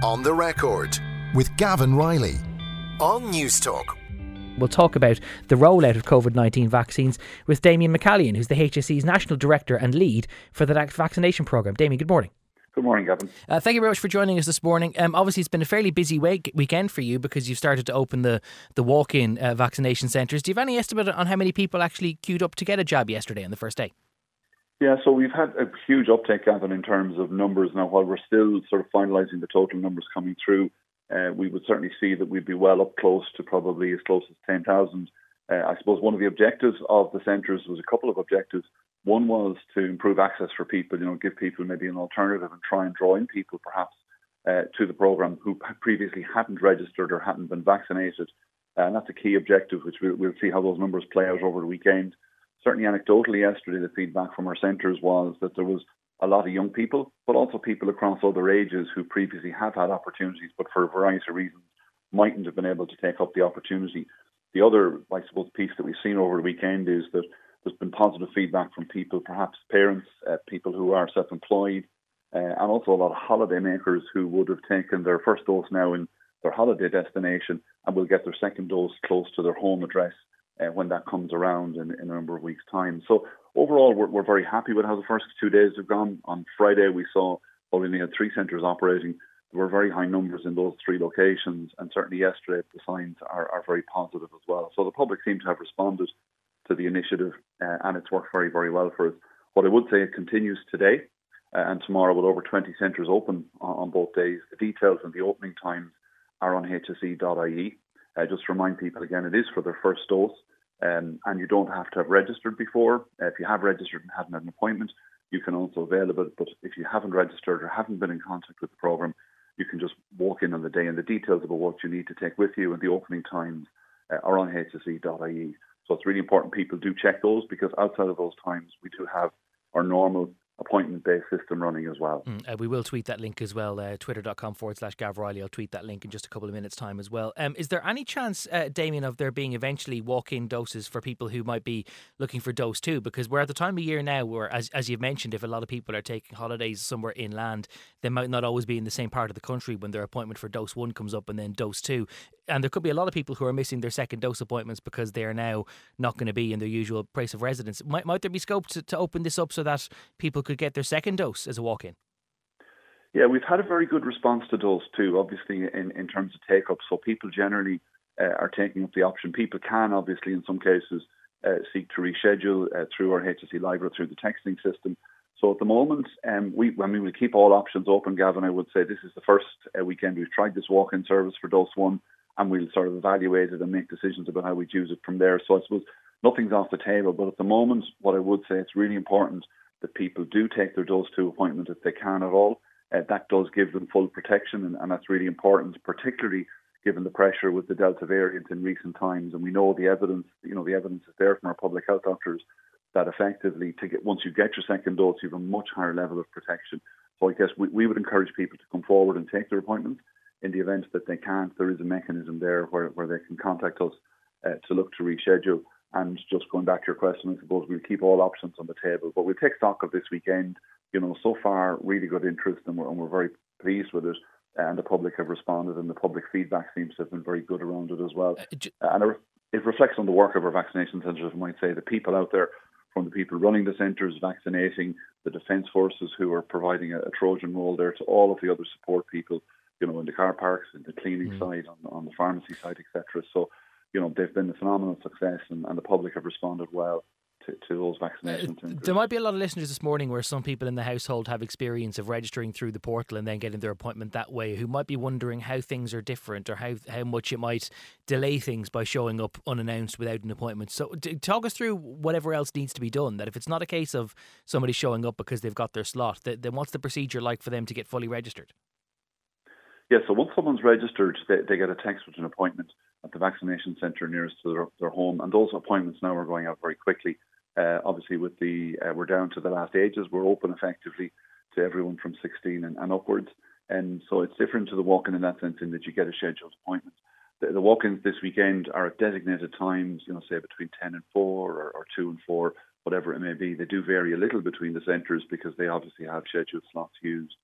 On the Record with Gavin Riley on Newstalk. We'll talk about the rollout of COVID-19 vaccines with Damien McCallion, who's the HSE's National Director and Lead for the vaccination programme. Damien, good morning. Good morning, Gavin. Thank you very much for joining us this morning. Obviously, it's been a fairly busy weekend for you because you've started to open the walk-in vaccination centres. Do you have any estimate on how many people actually queued up to get a jab yesterday on the first day? Yeah, so we've had a huge uptake, Gavin, in terms of numbers. Now, while we're still sort of finalising the total numbers coming through, we would certainly see that we'd be well up close to probably as close as 10,000. I suppose one of the objectives of the centres was a couple of objectives. One was to improve access for people, give people maybe an alternative and try and draw in people perhaps to the programme who previously hadn't registered or hadn't been vaccinated. And that's a key objective, which we'll see how those numbers play out over the weekend. Certainly anecdotally yesterday, the feedback from our centres was that there was a lot of young people, but also people across other ages who previously have had opportunities, but for a variety of reasons mightn't have been able to take up the opportunity. The other, I suppose, piece that we've seen over the weekend is that there's been positive feedback from people, perhaps parents, people who are self-employed, and also a lot of holiday makers who would have taken their first dose now in their holiday destination and will get their second dose close to their home address when that comes around in a number of weeks' time. So overall, we're very happy with how the first 2 days have gone. On Friday, we saw, we only had 3 centres operating. There were very high numbers in those 3 locations, and certainly yesterday the signs are very positive as well. So the public seem to have responded to the initiative, and it's worked very, very well for us. What I would say, it continues today and tomorrow with over 20 centres open on both days. The details and the opening times are on hse.ie. Just to remind people again, it is for their first dose. And you don't have to have registered before. If you have registered and hadn't had an appointment, you can also avail of it. But if you haven't registered or haven't been in contact with the programme, you can just walk in on the day, and the details about what you need to take with you and the opening times are on hse.ie. So it's really important people do check those, because outside of those times, we do have our normal appointment-based system running as well. We will tweet that link as well, twitter.com/Gav Riley. I'll tweet that link in just a couple of minutes' time as well. Is there any chance, Damien, of there being eventually walk-in doses for people who might be looking for dose 2? Because we're at the time of year now where, as you've mentioned, if a lot of people are taking holidays somewhere inland, they might not always be in the same part of the country when their appointment for dose 1 comes up and then dose 2. And there could be a lot of people who are missing their second dose appointments because they are now not going to be in their usual place of residence. Might there be scope to open this up so that people could get their second dose as a walk-in? Yeah, we've had a very good response to dose 2, obviously, in terms of take-up. So people generally are taking up the option. People can, obviously, in some cases, seek to reschedule through our HSE Live or through the texting system. So at the moment, we will keep all options open, Gavin. I would say this is the first weekend we've tried this walk-in service for dose 1, and we'll sort of evaluate it and make decisions about how we use it from there. So I suppose nothing's off the table, but at the moment, what I would say, it's really important that people do take their dose 2 appointment if they can at all. That does give them full protection, and that's really important, particularly given the pressure with the Delta variant in recent times. And we know the evidence, the evidence is there from our public health doctors that effectively, once you get your second dose, you have a much higher level of protection. So I guess we would encourage people to come forward and take their appointments. In the event that they can't, there is a mechanism there where they can contact us to look to reschedule. And just going back to your question, I suppose we'll keep all options on the table, but we'll take stock of this weekend. So far, really good interest, and we're very pleased with it. And the public have responded, and the public feedback seems to have been very good around it as well. And it reflects on the work of our vaccination centres, I might say. The people out there, from the people running the centres, vaccinating, the Defence Forces who are providing a Trojan role there, to all of the other support people, in the car parks, in the cleaning side, on the pharmacy side, etc. So, they've been a phenomenal success, and the public have responded well to those vaccination centres. There might be a lot of listeners this morning where some people in the household have experience of registering through the portal and then getting their appointment that way, who might be wondering how things are different or how much it might delay things by showing up unannounced without an appointment. So talk us through whatever else needs to be done, that if it's not a case of somebody showing up because they've got their slot, then what's the procedure like for them to get fully registered? Yeah, so once someone's registered, they get a text with an appointment at the vaccination centre nearest to their home, and those appointments now are going out very quickly. Obviously, with we're down to the last ages. We're open effectively to everyone from 16 and upwards, and so it's different to the walk-in in that sense, in that you get a scheduled appointment. The walk-ins this weekend are at designated times, say between 10 and 4 or 2 and 4, whatever it may be. They do vary a little between the centres because they obviously have scheduled slots used.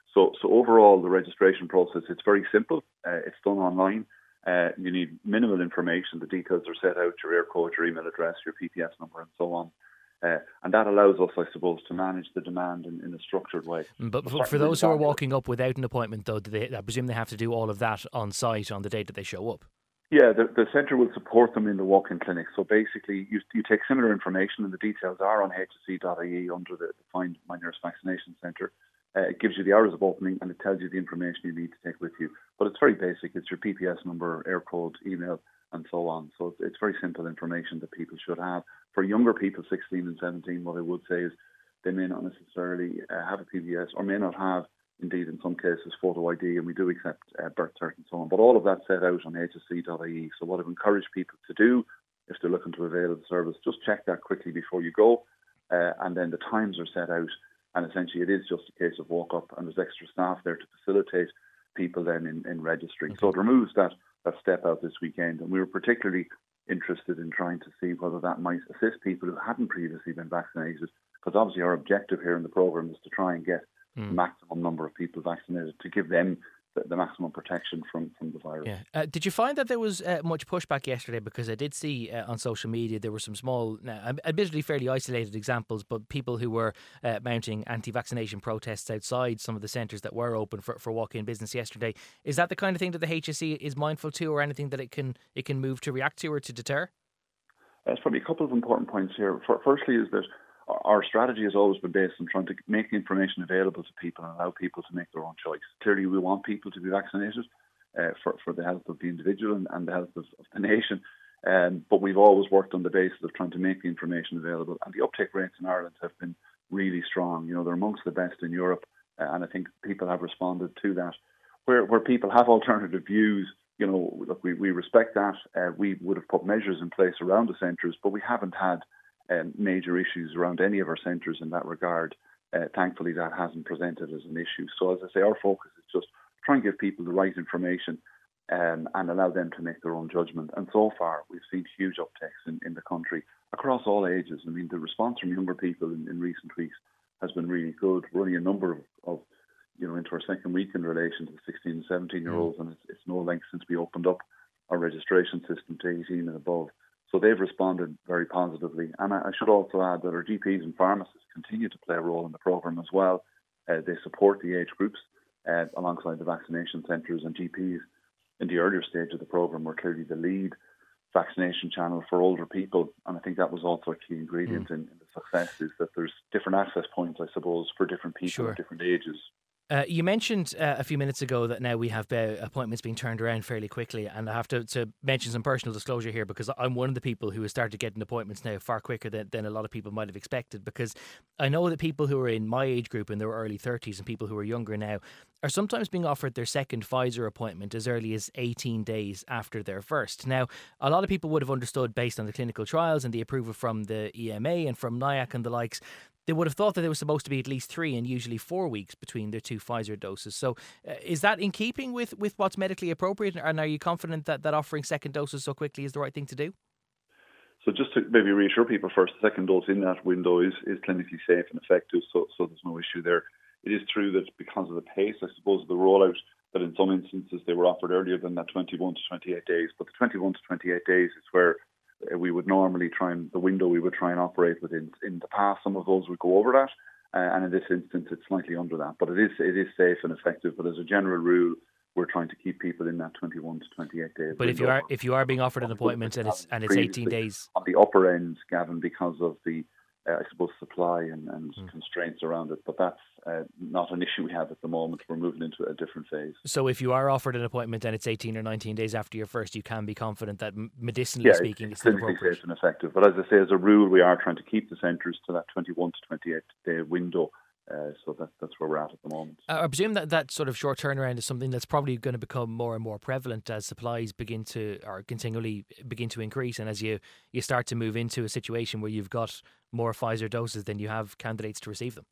So overall, the registration process, it's very simple. It's done online. You need minimal information. The details are set out, your air code, your email address, your PPS number, and so on. And that allows us, I suppose, to manage the demand in a structured way. But for those who are walking up without an appointment, though, I presume they have to do all of that on site on the day that they show up? Yeah, the centre will support them in the walk-in clinic. So basically, you take similar information, and the details are on hse.ie under the Find My Nearest Vaccination Centre. It gives you the hours of opening, and it tells you the information you need to take with you. But it's very basic. It's your PPS number, air code, email, and so on. So it's very simple information that people should have. For younger people, 16 and 17, what I would say is they may not necessarily have a PPS, or may not have, indeed, in some cases, photo ID, and we do accept birth cert and so on. But all of that's set out on hse.ie. So what I've encouraged people to do, if they're looking to avail of the service, just check that quickly before you go, and then the times are set out. And essentially, it is just a case of walk up, and there's extra staff there to facilitate people then in registering. Okay. So it removes that step out this weekend. And we were particularly interested in trying to see whether that might assist people who hadn't previously been vaccinated, because obviously our objective here in the programme is to try and get the maximum number of people vaccinated to give them the maximum protection from the virus. Yeah. Did you find that there was much pushback yesterday? Because I did see on social media there were some small, admittedly fairly isolated examples, but people who were mounting anti-vaccination protests outside some of the centres that were open for walk-in business yesterday. Is that the kind of thing that the HSE is mindful to, or anything that it can move to react to or to deter? There's probably a couple of important points here. Firstly is that our strategy has always been based on trying to make the information available to people and allow people to make their own choice. Clearly, we want people to be vaccinated for the health of the individual and the health of the nation. But we've always worked on the basis of trying to make the information available. And the uptake rates in Ireland have been really strong. You know, they're amongst the best in Europe. And I think people have responded to that. Where people have alternative views, you know, look, we respect that. We would have put measures in place around the centres, but we haven't had major issues around any of our centres in that regard. Thankfully, that hasn't presented as an issue. So, as I say, our focus is just try and give people the right information and allow them to make their own judgment. And so far, we've seen huge uptakes in the country across all ages. I mean, the response from younger people in recent weeks has been really good. We're only a number of into our second week in relation to the 16 and 17-year-olds, and it's no length since we opened up our registration system to 18 and above. So they've responded very positively. And I should also add that our GPs and pharmacists continue to play a role in the programme as well. They support the age groups alongside the vaccination centres, and GPs in the earlier stage of the programme were clearly the lead vaccination channel for older people. And I think that was also a key ingredient in the success, is that there's different access points, I suppose, for different people at different ages. You mentioned a few minutes ago that now we have appointments being turned around fairly quickly, and I have to mention some personal disclosure here, because I'm one of the people who has started getting appointments now far quicker than a lot of people might have expected, because I know that people who are in my age group in their early 30s and people who are younger now are sometimes being offered their second Pfizer appointment as early as 18 days after their first. Now, a lot of people would have understood, based on the clinical trials and the approval from the EMA and from NIAC and the likes, they would have thought that there was supposed to be at least 3 and usually 4 weeks between their 2 Pfizer doses. So is that in keeping with what's medically appropriate? And are you confident that offering second doses so quickly is the right thing to do? So just to maybe reassure people first, the second dose in that window is clinically safe and effective, so there's no issue there. It is true that because of the pace, I suppose, of the rollout, that in some instances they were offered earlier than that 21 to 28 days. But the 21 to 28 days is where we would normally the window we would try and operate within. In the past, some of those would go over that, and in this instance, it's slightly under that. But it is safe and effective. But as a general rule, we're trying to keep people in that 21 to 28 days. But if you are being offered an appointment and it's 18 days on the upper end, Gavin, because of the I suppose supply and constraints around it. But that's not an issue we have at the moment. We're moving into a different phase. So if you are offered an appointment and it's 18 or 19 days after your first, you can be confident that medicinally speaking, it's clinically safe and effective. But as I say, as a rule, we are trying to keep the centres to that 21 to 28 day window. So that's where we're at the moment. I presume that sort of short turnaround is something that's probably going to become more and more prevalent as supplies continually begin to increase, and as you start to move into a situation where you've got more Pfizer doses than you have candidates to receive them.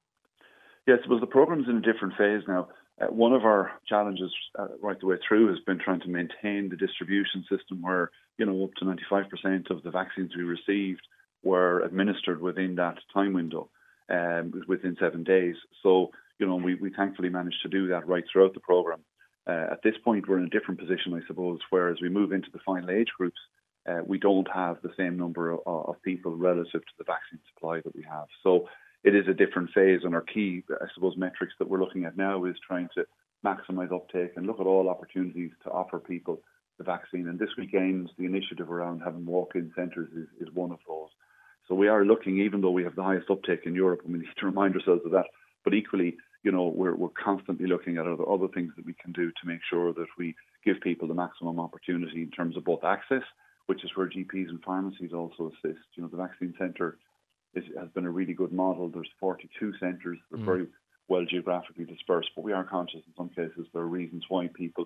Yes, well, the programme's in a different phase now. One of our challenges right the way through has been trying to maintain the distribution system where, up to 95% of the vaccines we received were administered within that time window. Within 7 days. So, we thankfully managed to do that right throughout the programme. At this point, we're in a different position, I suppose, where as we move into the final age groups, we don't have the same number of people relative to the vaccine supply that we have. So it is a different phase, and our key, I suppose, metrics that we're looking at now is trying to maximise uptake and look at all opportunities to offer people the vaccine. And this weekend, the initiative around having walk-in centres is one of those. So we are looking, even though we have the highest uptake in Europe, and we need to remind ourselves of that, but equally, we're constantly looking at other things that we can do to make sure that we give people the maximum opportunity in terms of both access, which is where GPs and pharmacies also assist. The vaccine centre has been a really good model. There's 42 centres. They're very well geographically dispersed, but we are conscious in some cases there are reasons why people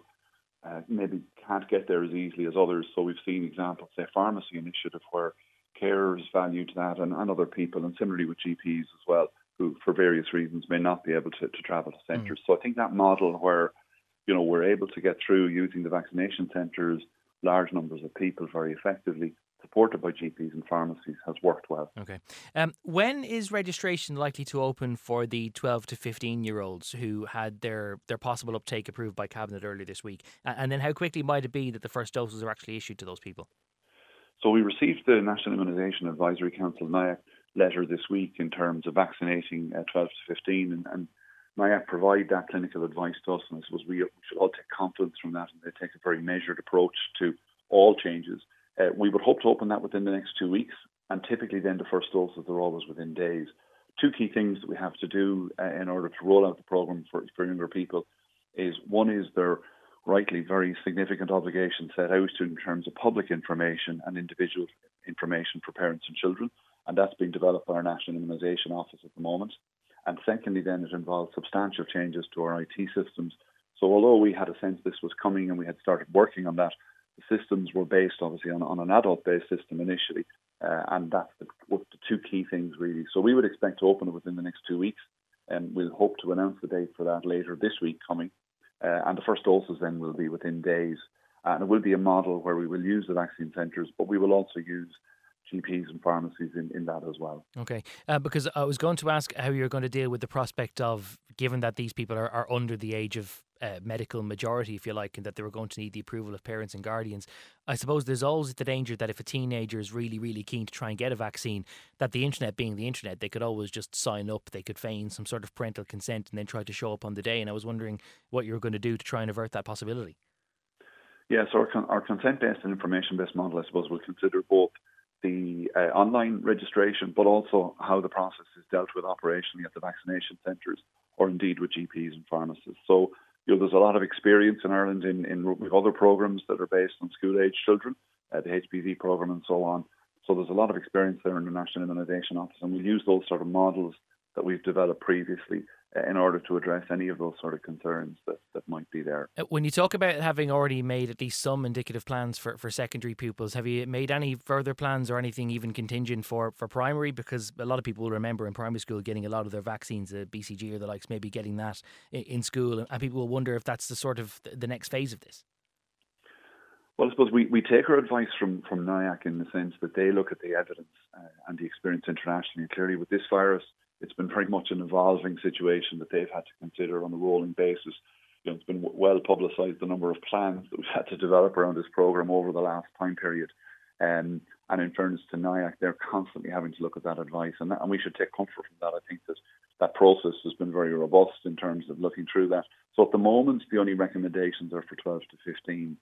maybe can't get there as easily as others. So we've seen examples, say, pharmacy initiative, where carers valued that and other people, and similarly with GPs as well, who for various reasons may not be able to travel to centres. So I think that model where, we're able to get through using the vaccination centres, large numbers of people very effectively, supported by GPs and pharmacies, has worked well. Okay. When is registration likely to open for the 12 to 15-year-olds who had their possible uptake approved by Cabinet earlier this week? And then how quickly might it be that the first doses are actually issued to those people? So we received the National Immunisation Advisory Council, NIAC, letter this week in terms of vaccinating 12 to 15, and NIAC provide that clinical advice to us, and I suppose we should all take confidence from that, and they take a very measured approach to all changes. We would hope to open that within the next 2 weeks, and typically then the first doses are always within days. Two key things that we have to do in order to roll out the programme for younger people is, one is there rightly very significant obligations set out in terms of public information and individual information for parents and children, and that's being developed by our National Immunisation Office at the moment. And secondly then, it involves substantial changes to our IT systems. So although we had a sense this was coming and we had started working on that, the systems were based obviously on an adult-based system initially, and that's the two key things really. So we would expect to open it within the next 2 weeks, and we'll hope to announce the date for that later this week coming. And the first doses then will be within days. And it will be a model where we will use the vaccine centres, but we will also use GPs and pharmacies in that as well. Okay, because I was going to ask how you're going to deal with the prospect of, given that these people are under the age of medical majority, if you like, and that they were going to need the approval of parents and guardians. I suppose there's always the danger that if a teenager is really, really keen to try and get a vaccine, that the internet being the internet, they could always just sign up, they could feign some sort of parental consent and then try to show up on the day. And I was wondering what you're going to do to try and avert that possibility. Yeah, so our consent-based and information-based model, I suppose, will consider both the online registration, but also how the process is dealt with operationally at the vaccination centres, or indeed with GPs and pharmacists. So, there's a lot of experience in Ireland with other programmes that are based on school-age children, the HPV programme and so on. So there's a lot of experience there in the National Immunisation Office, and we'll use those sort of models that we've developed previously in order to address any of those sort of concerns that might be there. When you talk about having already made at least some indicative plans for secondary pupils, have you made any further plans or anything even contingent for primary? Because a lot of people will remember in primary school getting a lot of their vaccines, BCG or the likes, maybe getting that in school, and people will wonder if that's the sort of the next phase of this. Well, I suppose we take our advice from NIAC in the sense that they look at the evidence and the experience internationally. And clearly with this virus, it's been very much an evolving situation that they've had to consider on a rolling basis. It's been well publicised the number of plans that we've had to develop around this programme over the last time period. And in fairness to NIAC, they're constantly having to look at that advice. And we should take comfort from that. I think that process has been very robust in terms of looking through that. So at the moment, the only recommendations are for 12 to 15.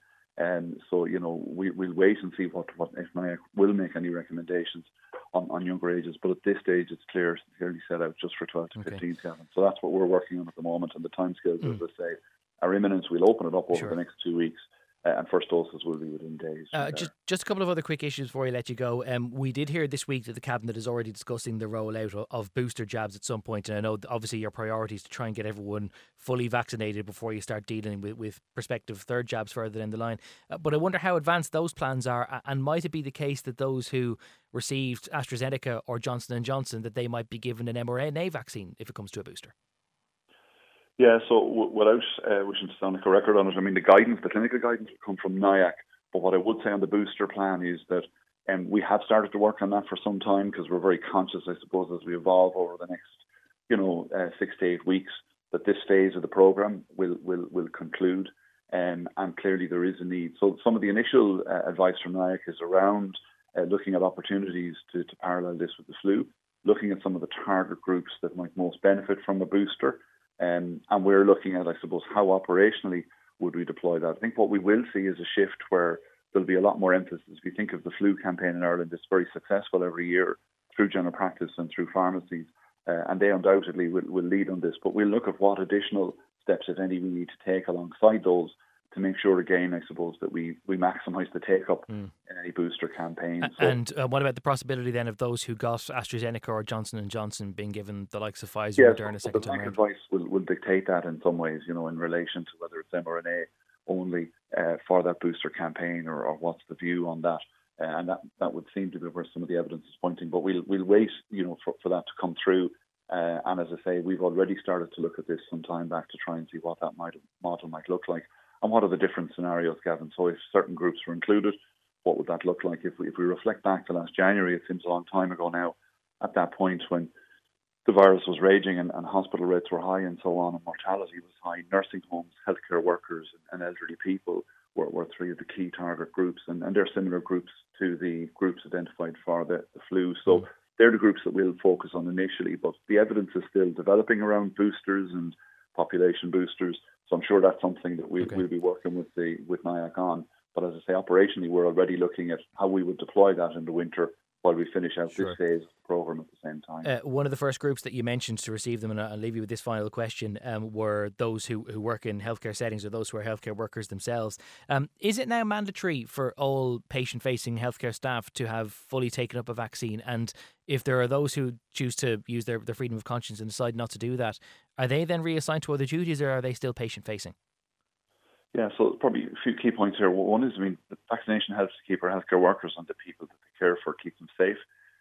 So, we'll wait and see what if NIAC will make any recommendations on younger ages. But at this stage, it's clearly set out just for 12 to 15, Kevin. So that's what we're working on at the moment. And the timescales, as I say, are imminent. We'll open it up over the next 2 weeks. And first doses will be within days. Just a couple of other quick issues before I let you go. We did hear this week that the Cabinet is already discussing the rollout of booster jabs at some point. And I know obviously your priority is to try and get everyone fully vaccinated before you start dealing with prospective third jabs further down the line. But I wonder how advanced those plans are, and might it be the case that those who received AstraZeneca or Johnson & Johnson, that they might be given an mRNA vaccine if it comes to a booster? Yeah, so without wishing to sound like a record on it, I mean, the clinical guidance will come from NIAC. But what I would say on the booster plan is that we have started to work on that for some time, because we're very conscious, I suppose, as we evolve over the next, 6 to 8 weeks, that this phase of the programme will conclude, and clearly there is a need. So some of the initial advice from NIAC is around looking at opportunities to parallel this with the flu, looking at some of the target groups that might most benefit from a booster, and we're looking at, I suppose, how operationally would we deploy that. I think what we will see is a shift where there'll be a lot more emphasis. If you think of the flu campaign in Ireland, it's very successful every year through general practice and through pharmacies, and they undoubtedly will lead on this. But we'll look at what additional steps, if any, we need to take alongside those to make sure, again, I suppose, that we maximise the take-up in any booster campaign. And what about the possibility then of those who got AstraZeneca or Johnson & Johnson being given the likes of Pfizer or Moderna second time around? The advice will dictate that in some ways, in relation to whether it's mRNA only for that booster campaign or what's the view on that. And that would seem to be where some of the evidence is pointing. But we'll wait, for that to come through. And as I say, we've already started to look at this some time back to try and see what that model might look like. And what are the different scenarios, Gavin? So if certain groups were included, what would that look like? If we reflect back to last January, it seems a long time ago now, at that point when the virus was raging and hospital rates were high and so on, and mortality was high, nursing homes, healthcare workers and elderly people were three of the key target groups. And they're similar groups to the groups identified for the flu. So they're the groups that we'll focus on initially. But the evidence is still developing around boosters and population boosters. So I'm sure that's something that we'll be working with NIAC on. But as I say, operationally, we're already looking at how we would deploy that in the winter while we finish out this phase of the programme at the same time. One of the first groups that you mentioned to receive them, and I'll leave you with this final question, were those who work in healthcare settings or those who are healthcare workers themselves. Is it now mandatory for all patient-facing healthcare staff to have fully taken up a vaccine? And if there are those who choose to use their freedom of conscience and decide not to do that, are they then reassigned to other duties, or are they still patient-facing? Yeah, so probably a few key points here. One is, the vaccination helps to keep our healthcare workers and the people that they care for, keep them safe.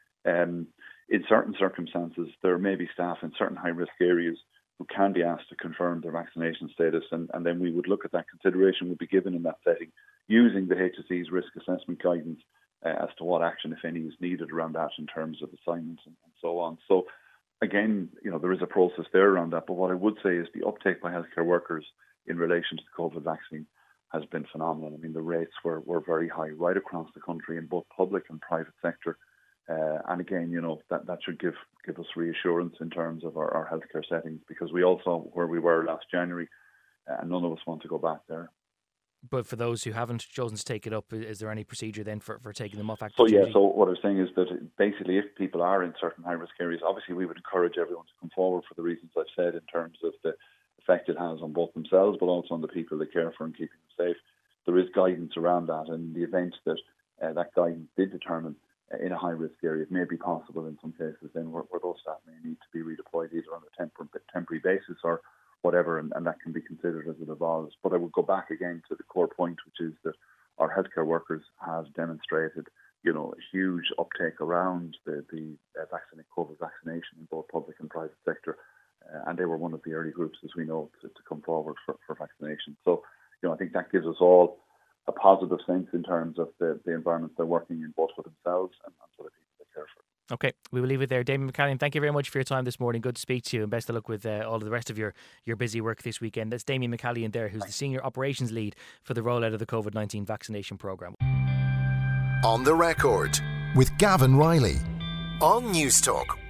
In certain circumstances, there may be staff in certain high-risk areas who can be asked to confirm their vaccination status, and then we would look at that. Consideration would be given in that setting using the HSE's risk assessment guidance as to what action, if any, is needed around that in terms of assignments and so on. So again, there is a process there around that, but what I would say is the uptake by healthcare workers in relation to the COVID vaccine has been phenomenal. The rates were very high right across the country in both public and private sector. And again, that should give us reassurance in terms of our healthcare settings, because we all saw where we were last January, and none of us want to go back there. But for those who haven't chosen to take it up, is there any procedure then for taking them off active duty? So what I'm saying is that basically if people are in certain high-risk areas, obviously we would encourage everyone to come forward for the reasons I've said in terms of the effect it has on both themselves but also on the people they care for and keeping them safe. There is guidance around that, and in the event that that guidance did determine in a high-risk area, it may be possible in some cases then where those staff may need to be redeployed either on a temporary basis or whatever, and that can be considered as it evolves. But I would go back again to the core point, which is that our healthcare workers have demonstrated, a huge uptake around the COVID vaccination in both public and private sector, and they were one of the early groups, as we know, to come forward for vaccination. So, I think that gives us all a positive sense in terms of the environment they're working in, both for themselves and for the people they care for. Okay, we will leave it there. Damien McCallion, thank you very much for your time this morning. Good to speak to you, and best of luck with all of the rest of your busy work this weekend. That's Damien McCallion there, who's the Senior Operations Lead for the rollout of the COVID-19 vaccination programme. On the Record with Gavin Riley on Newstalk